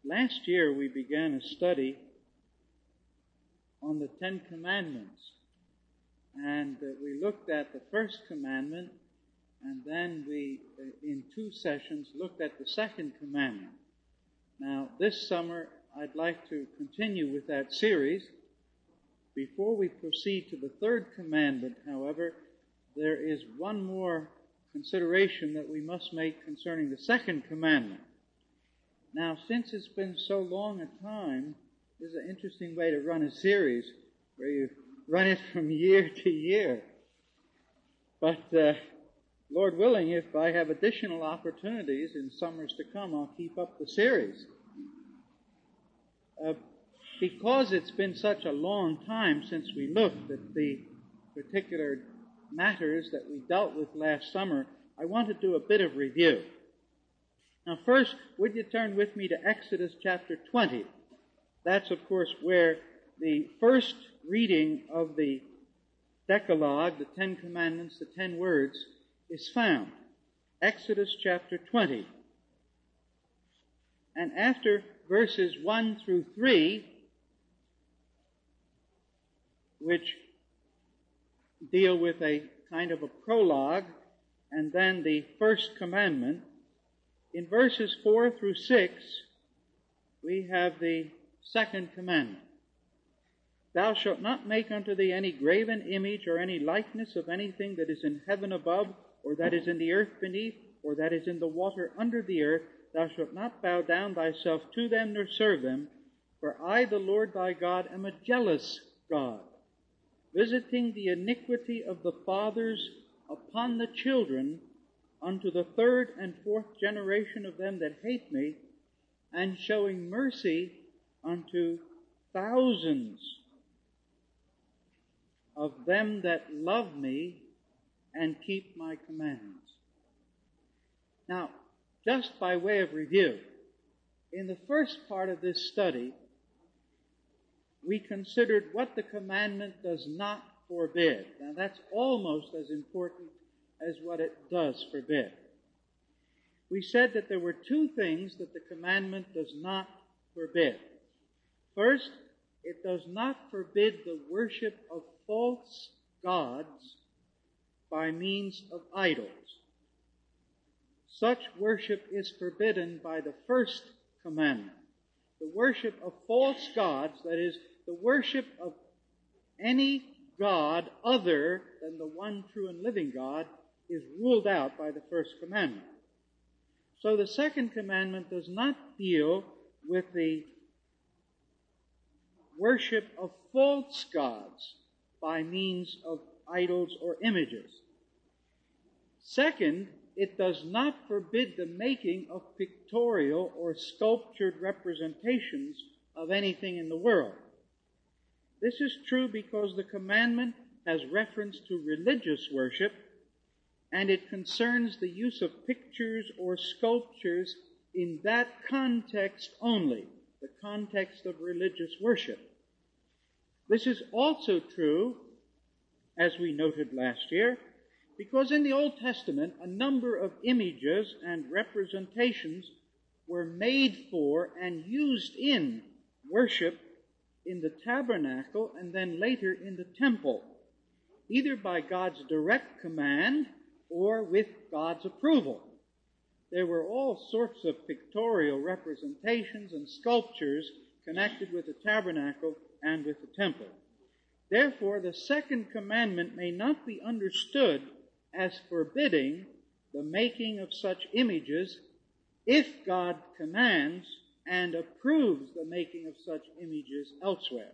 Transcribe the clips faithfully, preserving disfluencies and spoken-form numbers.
Last year we began a study on the Ten Commandments, and uh, we looked at the first commandment, and then we, uh, in two sessions, looked at the second commandment. Now, this summer I'd like to continue with that series. Before we proceed to the third commandment, however, there is one more consideration that we must make concerning the second commandment. Now, since it's been so long a time, this is an interesting way to run a series where you run it from year to year. But uh, Lord willing, if I have additional opportunities in summers to come, I'll keep up the series. Uh, because it's been such a long time since we looked at the particular matters that we dealt with last summer, I want to do a bit of review. Now first, would you turn with me to Exodus chapter twenty? That's, of course, where the first reading of the Decalogue, the Ten Commandments, the Ten Words, is found. Exodus chapter twenty. And after verses one through three, which deal with a kind of a prologue, and then the first commandment, in verses four through six, we have the second commandment. Thou shalt not make unto thee any graven image or any likeness of anything that is in heaven above, or that is in the earth beneath, or that is in the water under the earth. Thou shalt not bow down thyself to them nor serve them, for I, the Lord thy God, am a jealous God, visiting the iniquity of the fathers upon the children unto the third and fourth generation of them that hate me, and showing mercy unto thousands of them that love me and keep my commandments. Now, just by way of review, in the first part of this study, we considered what the commandment does not forbid. Now, that's almost as important as what it does forbid. We said that there were two things that the commandment does not forbid. First, it does not forbid the worship of false gods by means of idols. Such worship is forbidden by the first commandment. The worship of false gods, that is, the worship of any god other than the one true and living God, is ruled out by the first commandment. So the second commandment does not deal with the worship of false gods by means of idols or images. Second, it does not forbid the making of pictorial or sculptured representations of anything in the world. This is true because the commandment has reference to religious worship, and it concerns the use of pictures or sculptures in that context only, the context of religious worship. This is also true, as we noted last year, because in the Old Testament a number of images and representations were made for and used in worship in the tabernacle and then later in the temple, either by God's direct command or with God's approval. There were all sorts of pictorial representations and sculptures connected with the tabernacle and with the temple. Therefore, the second commandment may not be understood as forbidding the making of such images if God commands and approves the making of such images elsewhere.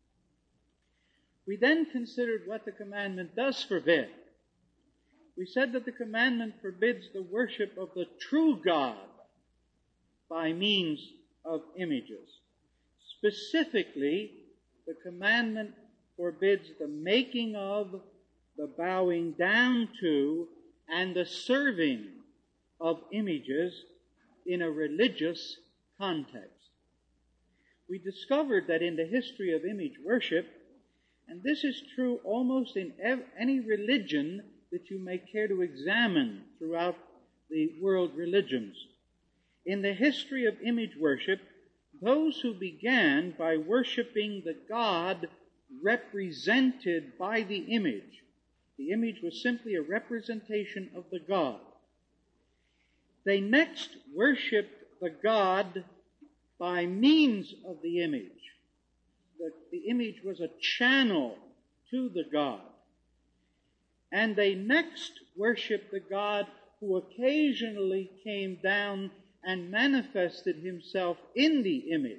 We then considered what the commandment does forbid. We said that the commandment forbids the worship of the true God by means of images. Specifically, the commandment forbids the making of, the bowing down to, and the serving of images in a religious context. We discovered that in the history of image worship, and this is true almost in ev- any religion that you may care to examine throughout the world religions. In the history of image worship, those who began by worshiping the God represented by the image. The image was simply a representation of the God. They next worshipped the God by means of the image. The, the image was a channel to the God. And they next worshipped the God who occasionally came down and manifested himself in the image.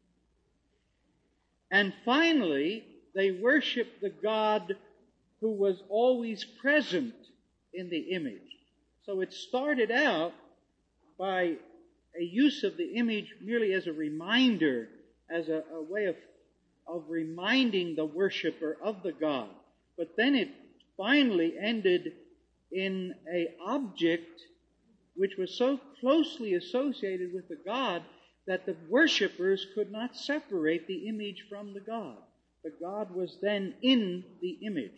And finally, they worshipped the God who was always present in the image. So it started out by a use of the image merely as a reminder, as a, a way of, of reminding the worshiper of the God. But then it finally ended in an object which was so closely associated with the God that the worshippers could not separate the image from the God. The God was then in the image.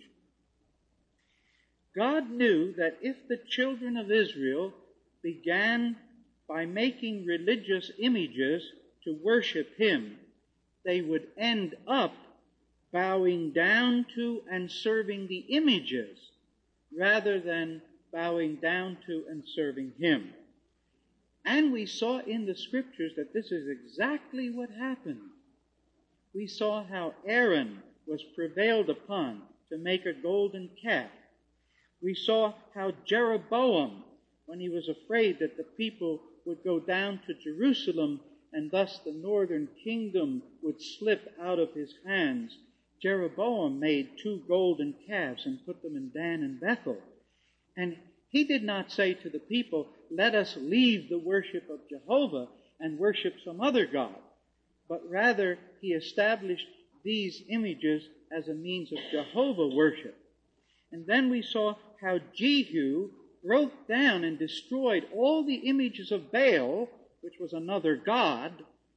God knew that if the children of Israel began by making religious images to worship him, they would end up bowing down to and serving the images rather than bowing down to and serving him. And we saw in the scriptures that this is exactly what happened. We saw how Aaron was prevailed upon to make a golden calf. We saw how Jeroboam, when he was afraid that the people would go down to Jerusalem and thus the northern kingdom would slip out of his hands, Jeroboam made two golden calves and put them in Dan and Bethel. And he did not say to the people, let us leave the worship of Jehovah and worship some other god, but rather he established these images as a means of Jehovah worship. And then we saw how Jehu broke down and destroyed all the images of Baal, which was another god,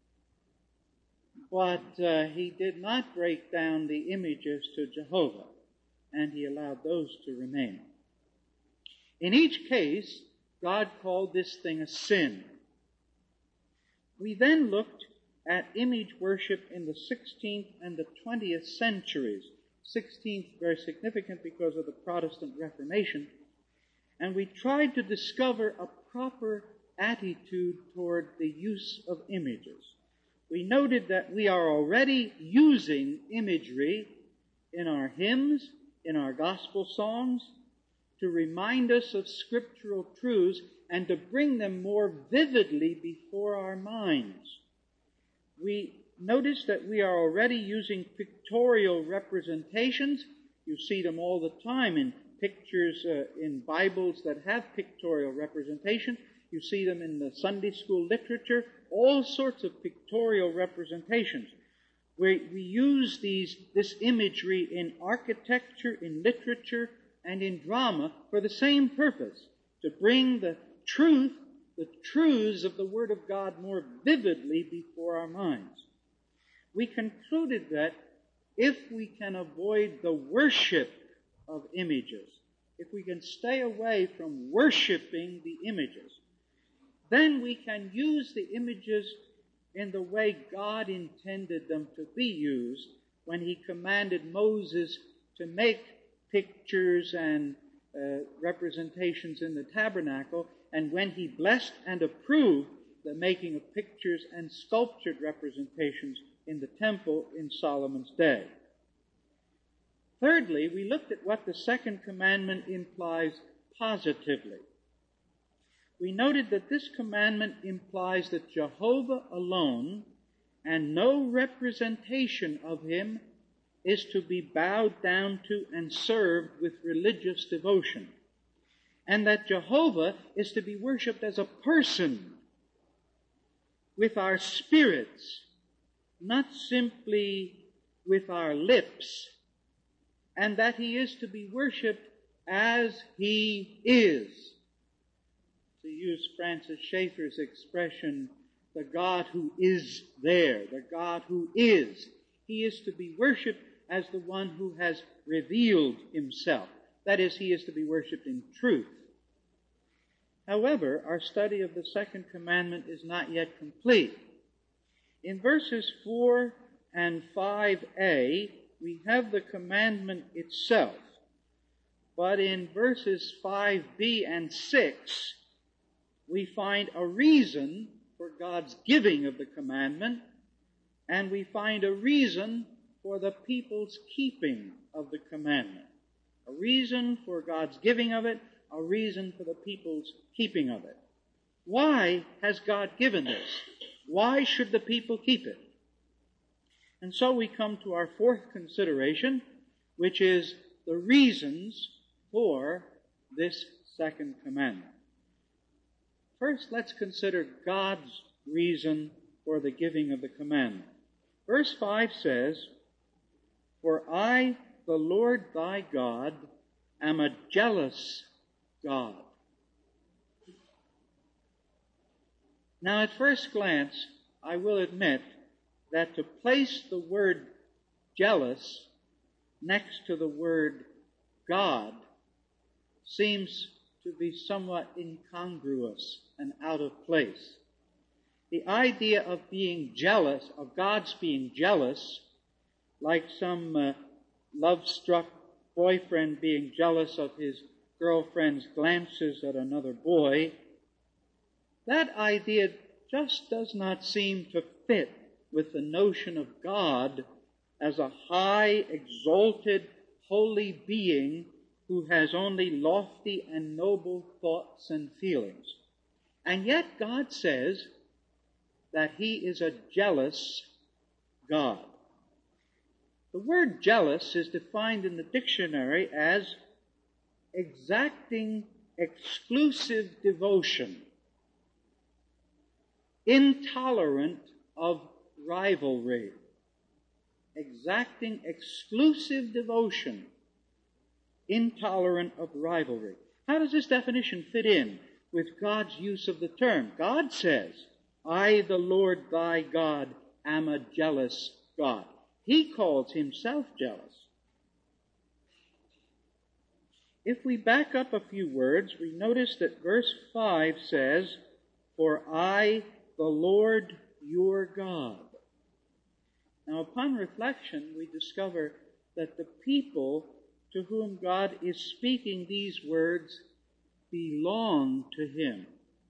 but uh, he did not break down the images to Jehovah, and he allowed those to remain. In each case, God called this thing a sin. We then looked at image worship in the sixteenth and the twentieth centuries. sixteenth, very significant because of the Protestant Reformation. And we tried to discover a proper attitude toward the use of images. We noted that we are already using imagery in our hymns, in our gospel songs, to remind us of scriptural truths and to bring them more vividly before our minds. We notice that we are already using pictorial representations. You see them all the time in pictures uh, in Bibles that have pictorial representation. You see them in the Sunday school literature, all sorts of pictorial representations. We, we use these, this imagery in architecture, in literature, and in drama for the same purpose, to bring the truth, the truths of the Word of God more vividly before our minds. We concluded that if we can avoid the worship of images, if we can stay away from worshiping the images, then we can use the images in the way God intended them to be used when he commanded Moses to make pictures and uh, representations in the tabernacle, and when he blessed and approved the making of pictures and sculptured representations in the temple in Solomon's day. Thirdly, we looked at what the second commandment implies positively. We noted that this commandment implies that Jehovah alone and no representation of him is to be bowed down to and served with religious devotion, and that Jehovah is to be worshipped as a person with our spirits, not simply with our lips, and that he is to be worshipped as he is. To use Francis Schaeffer's expression, the God who is there, the God who is. He is to be worshipped as the one who has revealed himself. That is, he is to be worshipped in truth. However, our study of the second commandment is not yet complete. In verses four and five a, we have the commandment itself. But in verses five b and six, we find a reason for God's giving of the commandment, and we find a reason for the people's keeping of the commandment. A reason for God's giving of it, a reason for the people's keeping of it. Why has God given this? Why should the people keep it? And so we come to our fourth consideration, which is the reasons for this second commandment. First, let's consider God's reason for the giving of the commandment. Verse five says, "For I, the Lord thy God, am a jealous God." Now, at first glance, I will admit that to place the word jealous next to the word God seems to be somewhat incongruous and out of place. The idea of being jealous, of God's being jealous, like some uh, love-struck boyfriend being jealous of his girlfriend's glances at another boy, that idea just does not seem to fit with the notion of God as a high, exalted, holy being who has only lofty and noble thoughts and feelings. And yet God says that He is a jealous God. The word jealous is defined in the dictionary as exacting exclusive devotion, intolerant of rivalry, exacting exclusive devotion, intolerant of rivalry. How does this definition fit in with God's use of the term? God says, "I, the Lord thy God, am a jealous God." He calls Himself jealous. If we back up a few words, we notice that verse five says, "For I, the Lord your God." Now, upon reflection, we discover that the people to whom God is speaking these words belong to Him.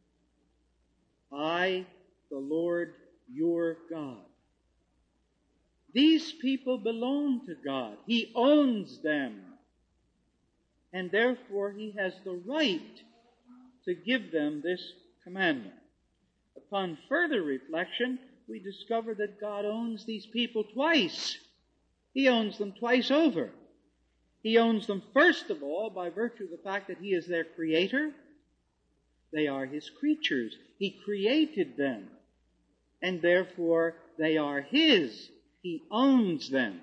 I, the Lord your God. These people belong to God. He owns them. And therefore He has the right to give them this commandment. Upon further reflection, we discover that God owns these people twice. He owns them twice over. He owns them, first of all, by virtue of the fact that He is their creator. They are His creatures. He created them. And therefore, they are His. He owns them.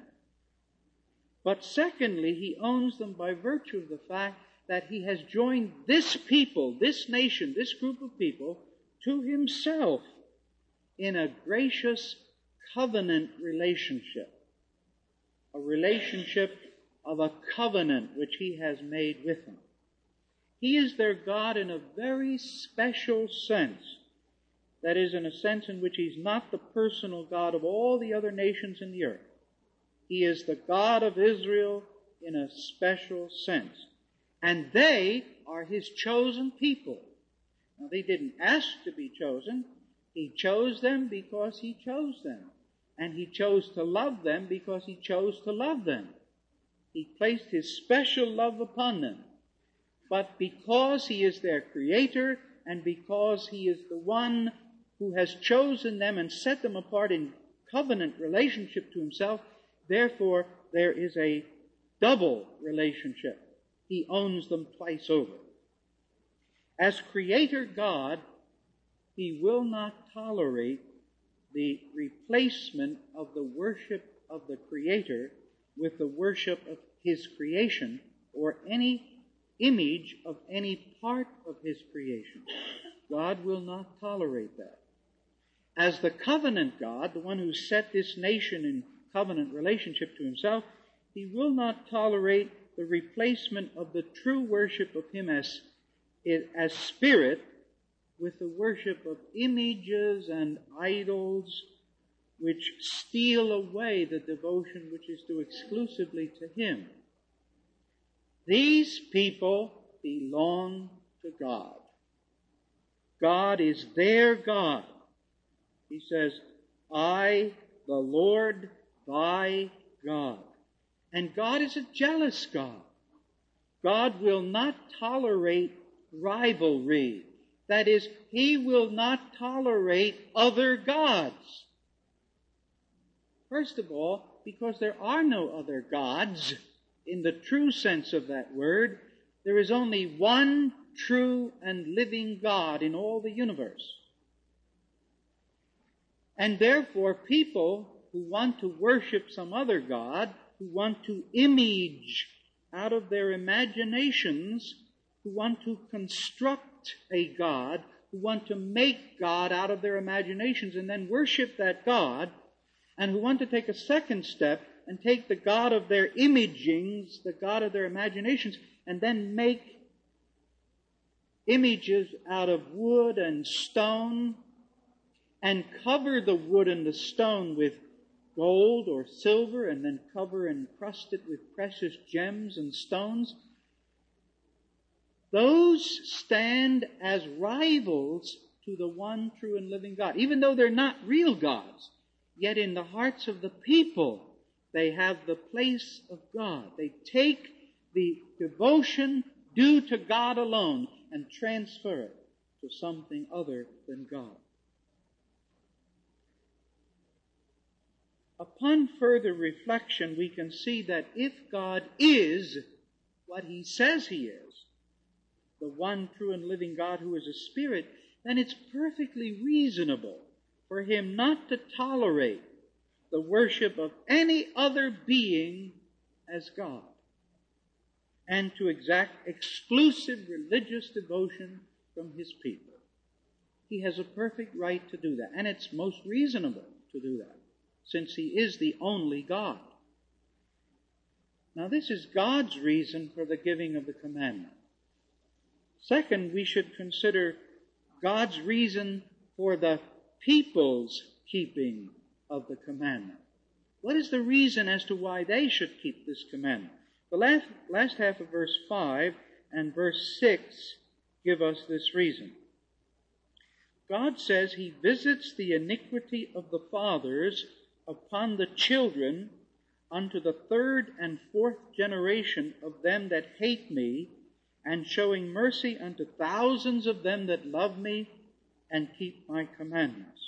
But secondly, He owns them by virtue of the fact that He has joined this people, this nation, this group of people, to Himself in a gracious covenant relationship. A relationship of a covenant which He has made with them. He is their God in a very special sense. That is, in a sense in which He's not the personal God of all the other nations in the earth. He is the God of Israel in a special sense. And they are His chosen people. Now, they didn't ask to be chosen. He chose them because He chose them. And He chose to love them because He chose to love them. He placed His special love upon them. But because He is their Creator, and because He is the one who has chosen them and set them apart in covenant relationship to Himself, therefore there is a double relationship. He owns them twice over. As Creator God, He will not tolerate the replacement of the worship of the Creator with the worship of His creation, or any image of any part of His creation. God will not tolerate that. As the covenant God, the one who set this nation in covenant relationship to Himself, He will not tolerate the replacement of the true worship of Him as, as Spirit with the worship of images and idols which steal away the devotion which is due exclusively to Him. These people belong to God. God is their God. He says, I, the Lord, thy God. And God is a jealous God. God will not tolerate rivalry. That is, He will not tolerate other gods. First of all, because there are no other gods in the true sense of that word. There is only one true and living God in all the universe. And therefore, people who want to worship some other god, who want to image out of their imaginations, who want to construct a god, who want to make God out of their imaginations and then worship that God, and who want to take a second step and take the God of their imagings, the God of their imaginations, and then make images out of wood and stone, and cover the wood and the stone with gold or silver, and then cover and crust it with precious gems and stones. Those stand as rivals to the one true and living God. Even though they're not real gods, yet in the hearts of the people, they have the place of God. They take the devotion due to God alone and transfer it to something other than God. Upon further reflection, we can see that if God is what He says He is, the one true and living God who is a Spirit, then it's perfectly reasonable for Him not to tolerate the worship of any other being as God, and to exact exclusive religious devotion from His people. He has a perfect right to do that, and it's most reasonable to do that, since He is the only God. Now, this is God's reason for the giving of the commandment. Second, we should consider God's reason for the people's keeping of the commandment. What is the reason as to why they should keep this commandment? The last, last half of verse five and verse six give us this reason. God says He visits the iniquity of the fathers upon the children unto the third and fourth generation of them that hate me, and showing mercy unto thousands of them that love me and keep my commandments.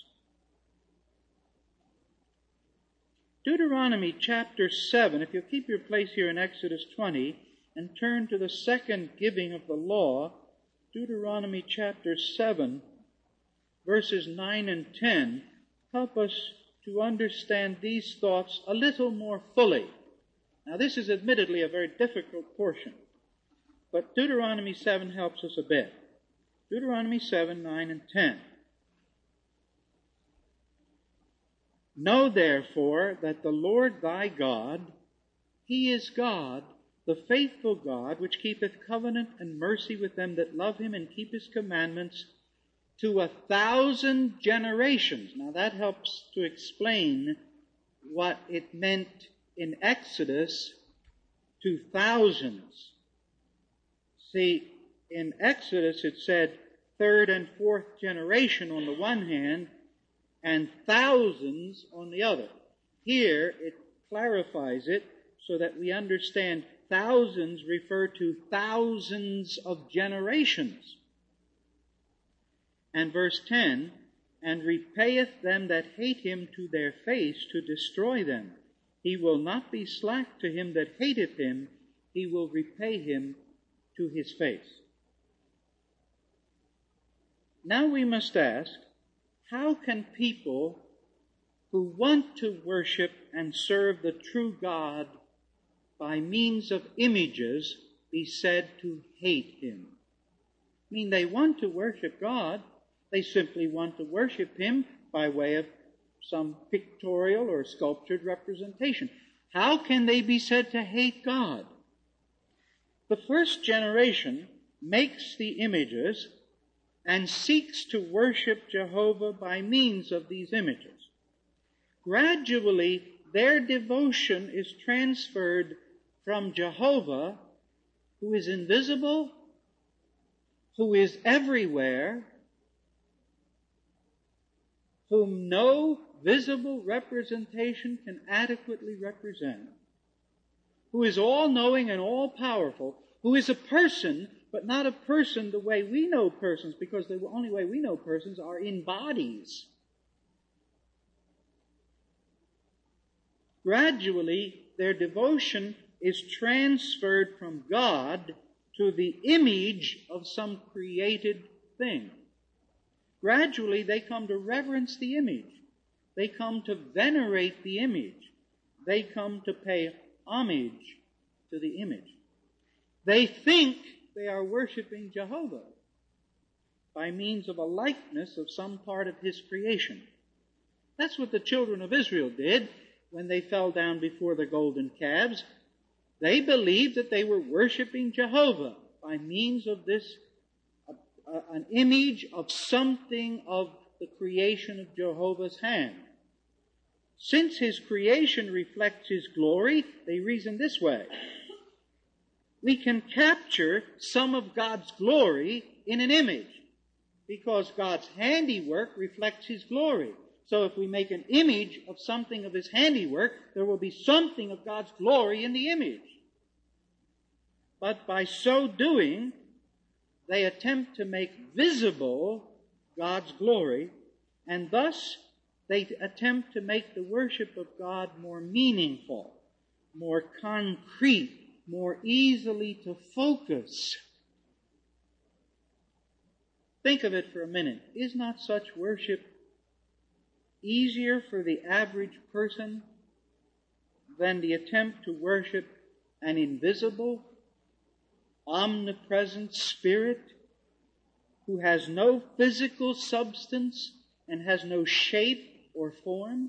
Deuteronomy chapter seven, if you'll keep your place here in Exodus twenty and turn to the second giving of the law, Deuteronomy chapter seven, verses nine and ten, help us to understand these thoughts a little more fully. Now, this is admittedly a very difficult portion, but Deuteronomy seven helps us a bit. Deuteronomy seven, nine, and ten. Know therefore that the Lord thy God, He is God, the faithful God, which keepeth covenant and mercy with them that love Him and keep His commandments to a thousand generations. Now that helps to explain what it meant in Exodus to thousands. See, in Exodus it said third and fourth generation on the one hand, and thousands on the other. Here it clarifies it so that we understand thousands refer to thousands of generations. And verse ten, and repayeth them that hate Him to their face to destroy them. He will not be slack to him that hateth Him, He will repay him to his face. Now we must ask, how can people who want to worship and serve the true God by means of images be said to hate Him? I mean, they want to worship God. They simply want to worship Him by way of some pictorial or sculptured representation. How can they be said to hate God? The first generation makes the images and seeks to worship Jehovah by means of these images. gradually their devotion is transferred from Jehovah, who is invisible, who is everywhere, whom no visible representation can adequately represent, who is all-knowing and all-powerful, who is a person, but not a person the way we know persons, because the only way we know persons are in bodies. Gradually, their devotion is transferred from God to the image of some created thing. Gradually, they come to reverence the image. They come to venerate the image. They come to pay homage to the image. They think they are worshiping Jehovah by means of a likeness of some part of His creation. That's what the children of Israel did when they fell down before the golden calves. They believed that they were worshiping Jehovah by means of this, uh, uh, an image of something of the creation of Jehovah's hand. Since His creation reflects His glory, they reason this way: we can capture some of God's glory in an image, because God's handiwork reflects His glory. So if we make an image of something of His handiwork, there will be something of God's glory in the image. But by so doing, they attempt to make visible God's glory, and thus they attempt to make the worship of God more meaningful, more concrete, more easily to focus. Think of it for a minute. Is not such worship easier for the average person than the attempt to worship an invisible, omnipresent Spirit who has no physical substance and has no shape or form?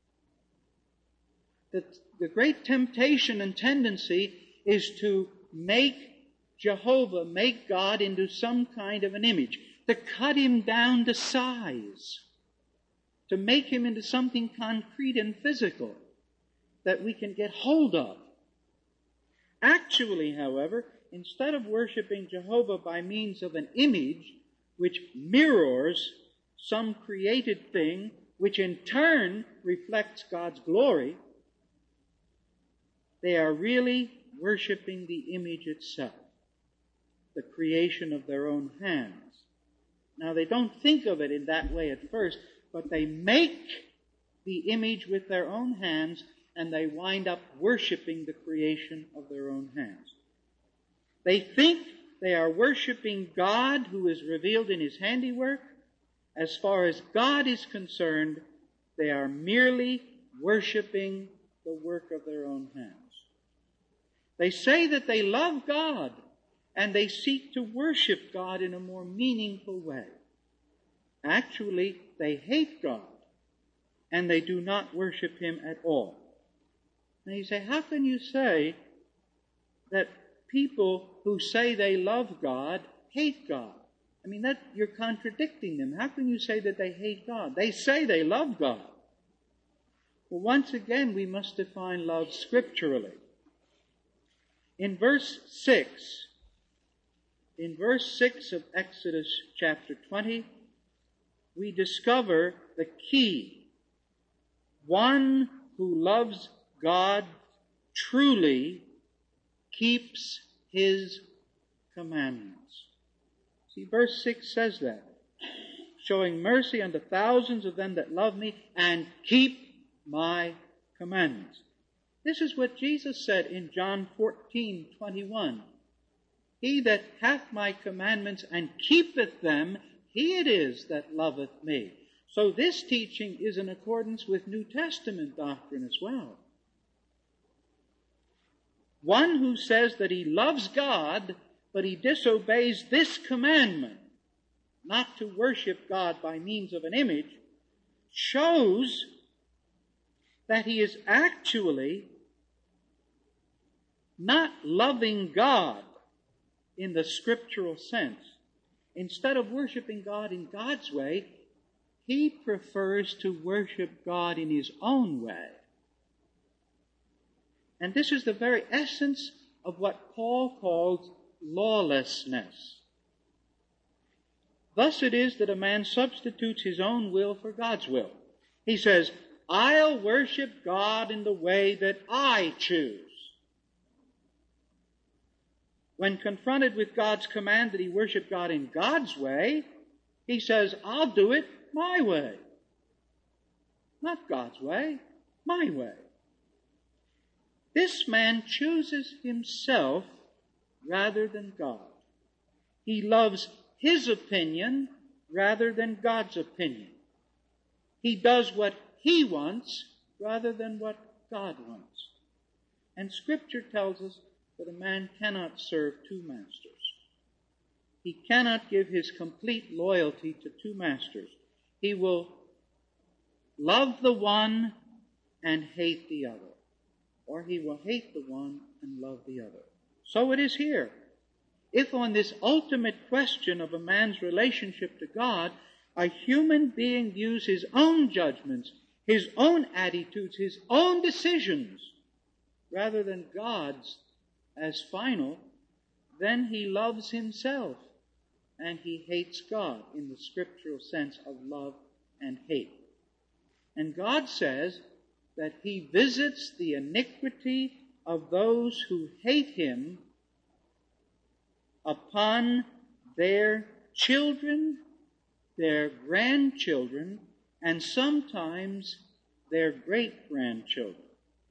The, the great temptation and tendency is to make Jehovah, make God into some kind of an image, to cut Him down to size, to make Him into something concrete and physical that we can get hold of. Actually, however, instead of worshiping Jehovah by means of an image which mirrors some created thing, which in turn reflects God's glory, they are really worshiping the image itself, the creation of their own hands. Now, they don't think of it in that way at first, but they make the image with their own hands, and they wind up worshiping the creation of their own hands. They think they are worshiping God who is revealed in His handiwork. As far as God is concerned, they are merely worshiping the work of their own hands. They say that they love God, and they seek to worship God in a more meaningful way. Actually, they hate God, and they do not worship Him at all. Now you say, how can you say that people who say they love God hate God? I mean, that you're contradicting them. How can you say that they hate God? They say they love God. Well, once again, we must define love scripturally. In verse six, in verse six of Exodus chapter twenty, we discover the key. One who loves God truly keeps His commandments. See, verse six says that. Showing mercy unto thousands of them that love me and keep my commandments. This is what Jesus said in John fourteen twenty-one. He that hath my commandments and keepeth them, he it is that loveth me. So this teaching is in accordance with New Testament doctrine as well. One who says that he loves God, but he disobeys this commandment, not to worship God by means of an image, shows that he is actually not loving God in the scriptural sense. Instead of worshiping God in God's way, he prefers to worship God in his own way. And this is the very essence of what Paul calls lawlessness. Thus it is that a man substitutes his own will for God's will. He says, I'll worship God in the way that I choose. When confronted with God's command that he worship God in God's way, he says, I'll do it my way. Not God's way, my way. This man chooses himself rather than God. He loves his opinion rather than God's opinion. He does what he wants rather than what God wants. And Scripture tells us that a man cannot serve two masters. He cannot give his complete loyalty to two masters. He will love the one and hate the other. Or he will hate the one and love the other. So it is here. If on this ultimate question of a man's relationship to God, a human being views his own judgments, his own attitudes, his own decisions, rather than God's as final, then he loves himself and he hates God in the scriptural sense of love and hate. And God says that he visits the iniquity of those who hate him upon their children, their grandchildren, and sometimes their great-grandchildren.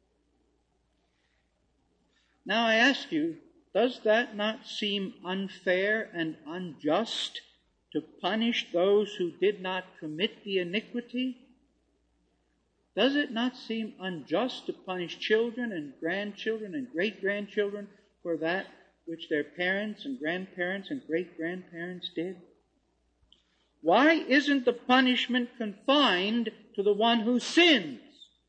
Now I ask you, does that not seem unfair and unjust to punish those who did not commit the iniquity? Does it not seem unjust to punish children and grandchildren and great-grandchildren for that which their parents and grandparents and great-grandparents did? Why isn't the punishment confined to the one who sins?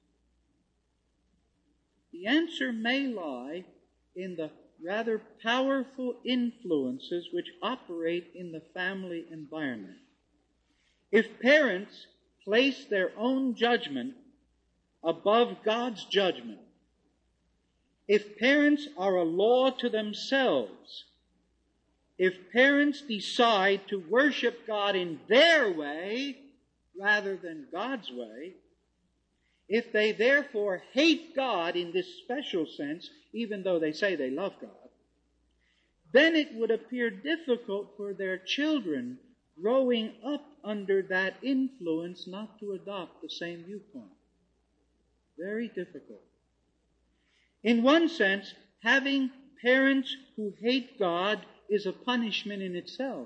The answer may lie in the rather powerful influences which operate in the family environment. If parents place their own judgment above God's judgment, if parents are a law to themselves, if parents decide to worship God in their way rather than God's way, if they therefore hate God in this special sense, even though they say they love God, then it would appear difficult for their children growing up under that influence not to adopt the same viewpoint. Very difficult. In one sense, having parents who hate God is a punishment in itself.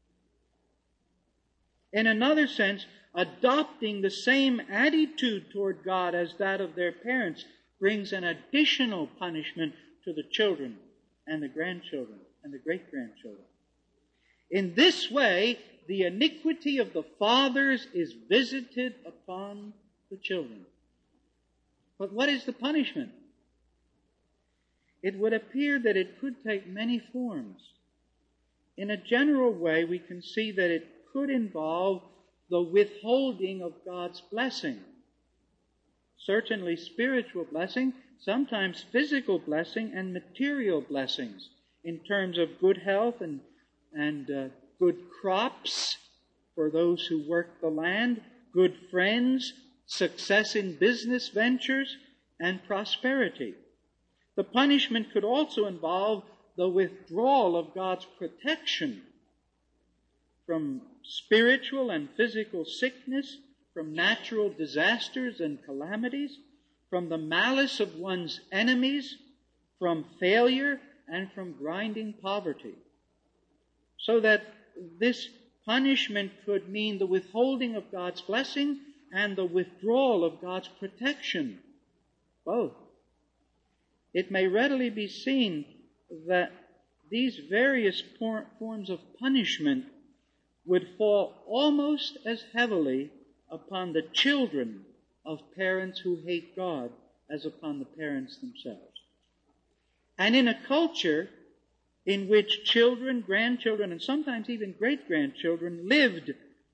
In another sense, adopting the same attitude toward God as that of their parents brings an additional punishment to the children and the grandchildren and the great-grandchildren. In this way, the iniquity of the fathers is visited upon the children. But what is the punishment? It would appear that it could take many forms. In a general way, we can see that it could involve the withholding of God's blessing. Certainly spiritual blessing, sometimes physical blessing and material blessings in terms of good health and, and uh, good crops for those who work the land, good friends, success in business ventures, and prosperity. The punishment could also involve the withdrawal of God's protection from spiritual and physical sickness, from natural disasters and calamities, from the malice of one's enemies, from failure, and from grinding poverty. So that this punishment could mean the withholding of God's blessing and the withdrawal of God's protection. Both. It may readily be seen that these various por- forms of punishment would fall almost as heavily upon the children of parents who hate God as upon the parents themselves. And in a culture in which children, grandchildren, and sometimes even great-grandchildren lived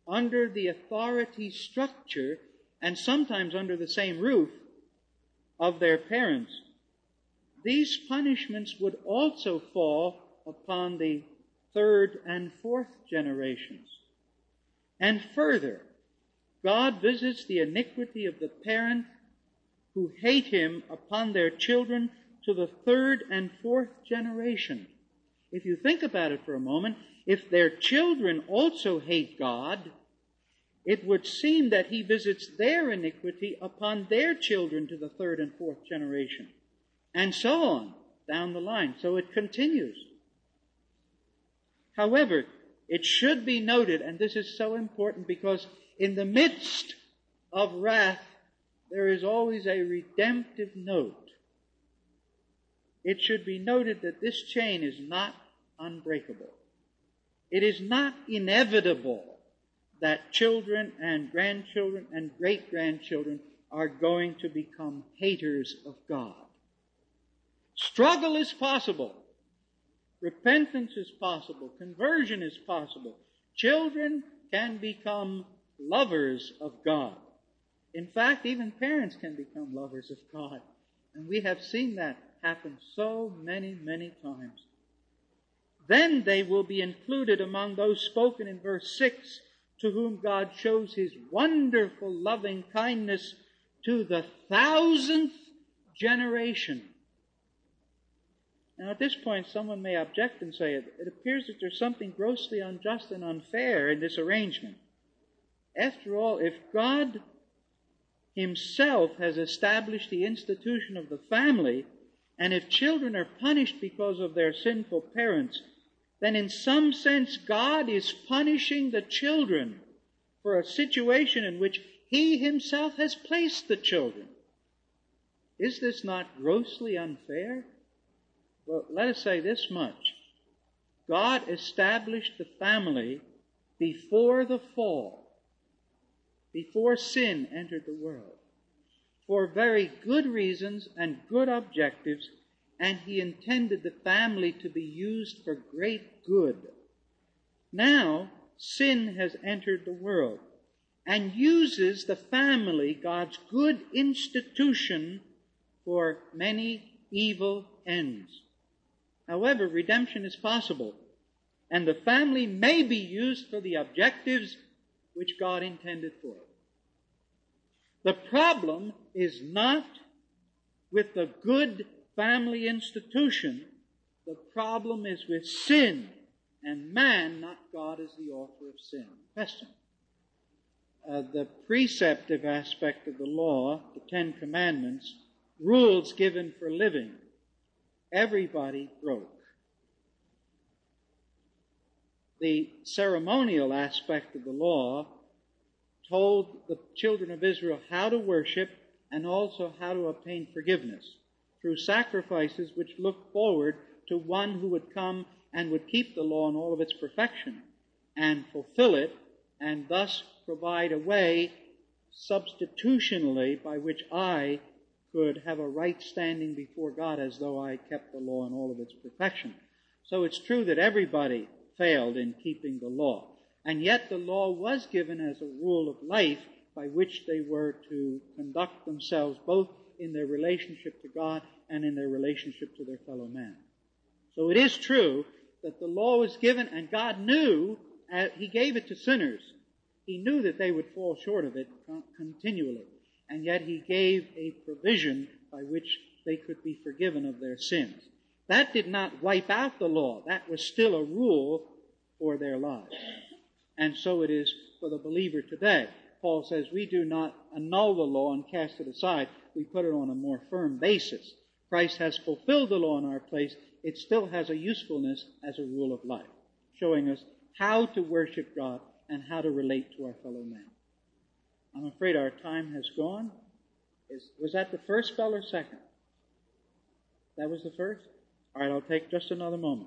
under the authority structure and sometimes under the same roof of their parents, these punishments would also fall upon the third and fourth generations. And further, God visits the iniquity of the parent who hate him upon their children to the third and fourth generation. If you think about it for a moment, if their children also hate God, it would seem that he visits their iniquity upon their children to the third and fourth generation, and so on down the line. So it continues. However, it should be noted, and this is so important, because in the midst of wrath, there is always a redemptive note. It should be noted that this chain is not unbreakable. It is not inevitable that children and grandchildren and great-grandchildren are going to become haters of God. Struggle is possible. Repentance is possible. Conversion is possible. Children can become lovers of God. In fact, even parents can become lovers of God. And we have seen that happen so many, many times. Then they will be included among those spoken in verse six, to whom God shows his wonderful loving kindness to the thousandth generation. Now at this point, someone may object and say, it, it appears that there's something grossly unjust and unfair in this arrangement. After all, if God himself has established the institution of the family, and if children are punished because of their sinful parents, then in some sense God is punishing the children for a situation in which he himself has placed the children. Is this not grossly unfair? Well, let us say this much. God established the family before the fall, before sin entered the world, for very good reasons and good objectives, and he intended the family to be used for great good. Now, sin has entered the world and uses the family, God's good institution, for many evil ends. However, redemption is possible, and the family may be used for the objectives which God intended for it. The problem is not with the good family institution. The problem is with sin, and man, not God, is the author of sin. Question. Uh, the preceptive aspect of the law, the Ten Commandments, rules given for living, everybody broke. The ceremonial aspect of the law told the children of Israel how to worship and also how to obtain forgiveness through sacrifices which looked forward to one who would come and would keep the law in all of its perfection and fulfill it, and thus provide a way substitutionally by which I could have a right standing before God as though I kept the law in all of its perfection. So it's true that everybody failed in keeping the law. And yet the law was given as a rule of life by which they were to conduct themselves both in their relationship to God and in their relationship to their fellow man. So it is true that the law was given, and God knew, uh, he gave it to sinners. He knew that they would fall short of it continually. And yet he gave a provision by which they could be forgiven of their sins. That did not wipe out the law. That was still a rule for their lives. And so it is for the believer today. Paul says we do not annul the law and cast it aside. We put it on a more firm basis. Christ has fulfilled the law in our place. It still has a usefulness as a rule of life, showing us how to worship God and how to relate to our fellow man. I'm afraid our time has gone. Is, was that the first spell or second? That was the first? All right, I'll take just another moment.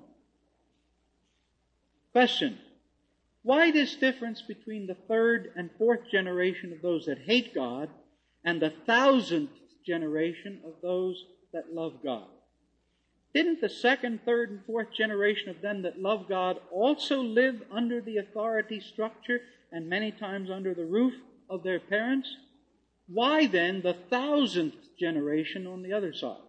Question. Why this difference between the third and fourth generation of those that hate God and the thousandth generation of those that love God? Didn't the second, third, and fourth generation of them that love God also live under the authority structure and many times under the roof of their parents, why then the thousandth generation on the other side?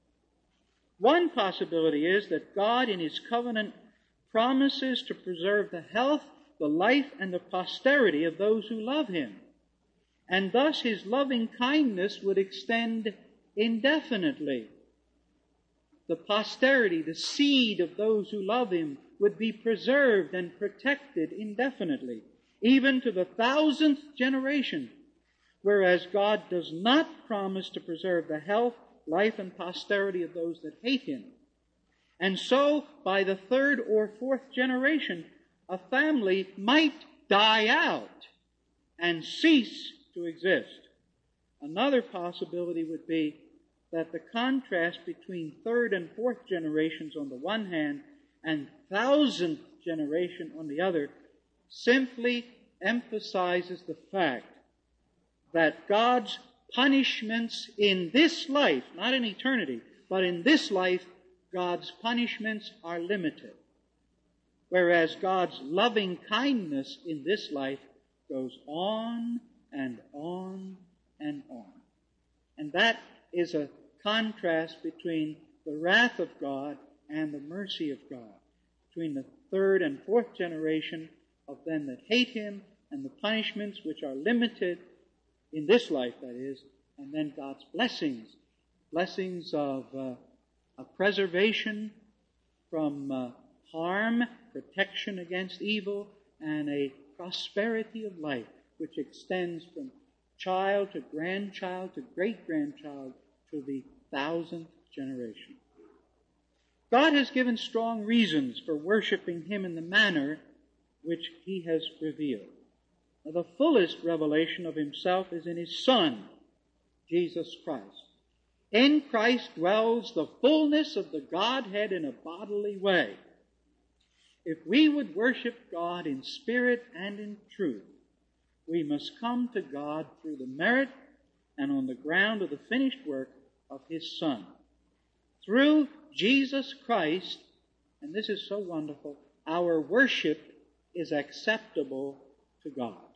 One possibility is that God in His covenant promises to preserve the health, the life, and the posterity of those who love Him. And thus His loving kindness would extend indefinitely. The posterity, the seed of those who love Him, would be preserved and protected indefinitely, even to the thousandth generation. Whereas God does not promise to preserve the health, life, and posterity of those that hate Him. And so, by the third or fourth generation, a family might die out and cease to exist. Another possibility would be that the contrast between third and fourth generations on the one hand and thousandth generation on the other simply emphasizes the fact that God's punishments in this life, not in eternity, but in this life, God's punishments are limited. Whereas God's loving kindness in this life goes on and on and on. And that is a contrast between the wrath of God and the mercy of God, between the third and fourth generation of them that hate Him and the punishments which are limited in this life, that is, and then God's blessings, blessings of uh, a preservation from uh, harm, protection against evil, and a prosperity of life which extends from child to grandchild to great-grandchild to the thousandth generation. God has given strong reasons for worshiping Him in the manner which He has revealed. Now, the fullest revelation of Himself is in His Son, Jesus Christ. In Christ dwells the fullness of the Godhead in a bodily way. If we would worship God in spirit and in truth, we must come to God through the merit and on the ground of the finished work of His Son. Through Jesus Christ, and this is so wonderful, our worship is acceptable to God.